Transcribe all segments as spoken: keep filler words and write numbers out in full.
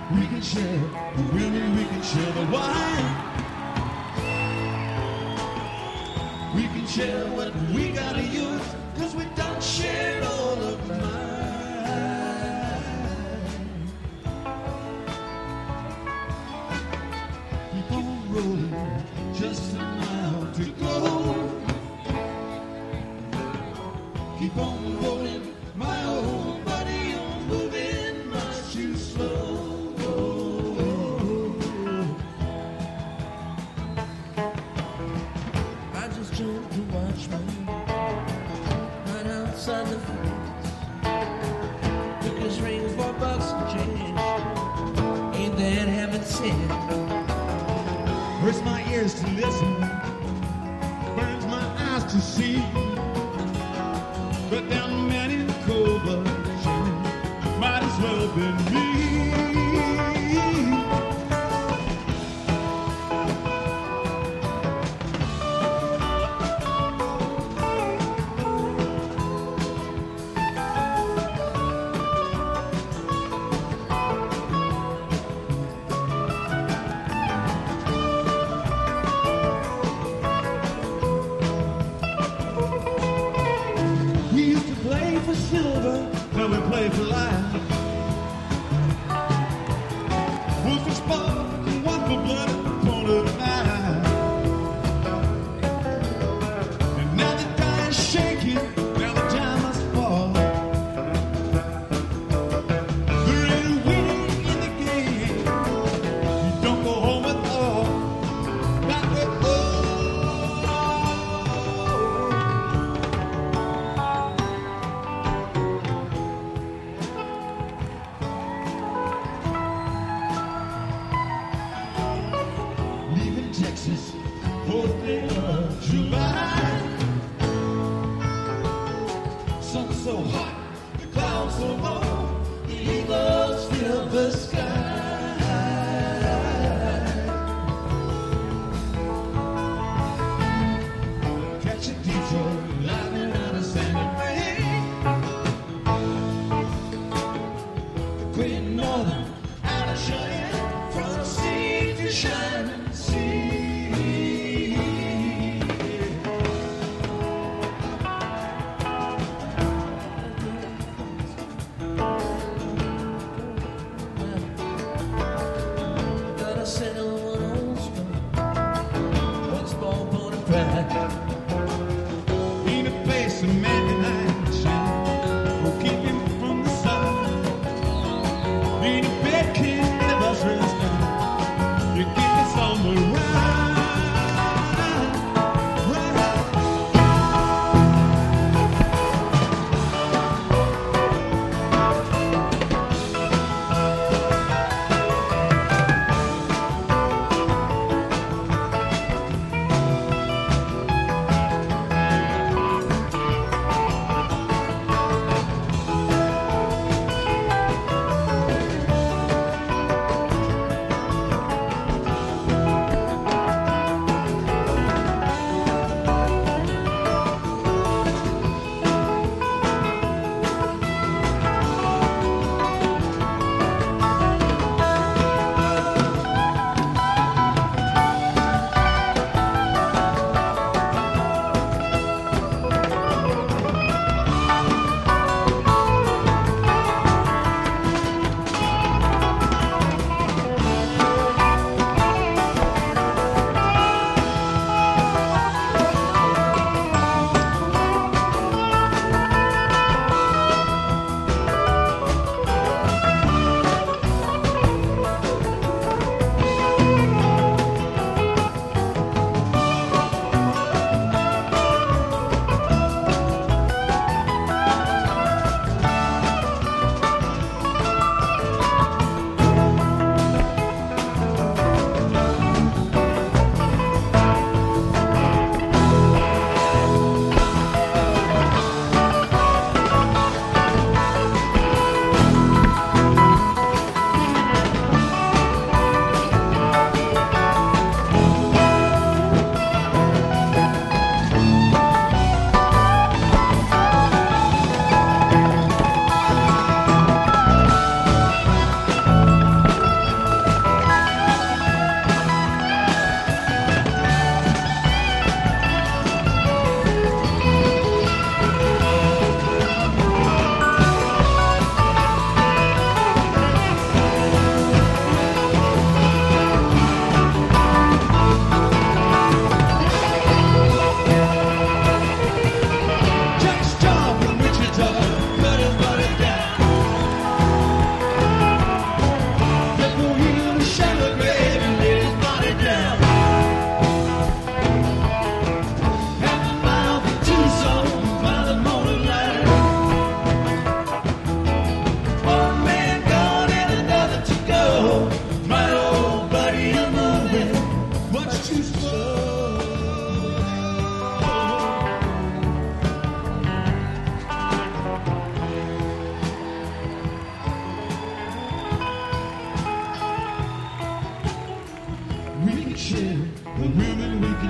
We can share the women, we can share the wine. We can share what we gotta use, cause we done shared all of mine. Keep on rolling, just a mile to go. Keep on rolling, my old buddy, you're moving much too slow. I just turned to watch me right outside the fence. Took his rings for bucks and change. Ain't that heaven sent? Hurts my ears to listen, burns my eyes to see. But down the man in the cold blood, might as well been me. For silver, now we play for life. One for spark and one for blood at the point of the knife. And now the die is shaking, now the time must fall. There ain't a winning in the game. You don't go home with all, not with all. Texas, fourth day of July. Sun so hot, the clouds so low, the eagles fill the sky. Catch a Detroit lightning out of Sandy Bay. The Great Northern out of Cheyenne, from sea to shining sea. In a place of man and shine will keep him from the sun. In a bed can never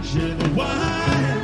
Chili wine.